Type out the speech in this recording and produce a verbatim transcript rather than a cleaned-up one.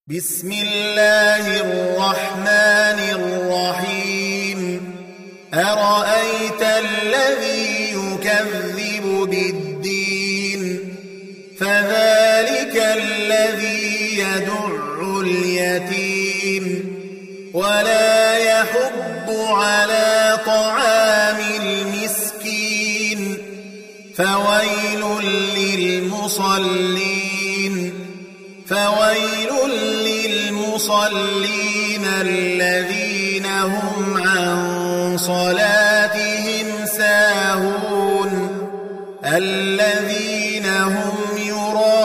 بسم الله الرحمن الرحيم أرأيت الذي يكذب بالدين فذلك الذي يدع اليتيم ولا يحض على طعام المسكين فويل للمصلين فويل للمصلين الذين هم عن صلاتهم ساهون الذين هم يراءون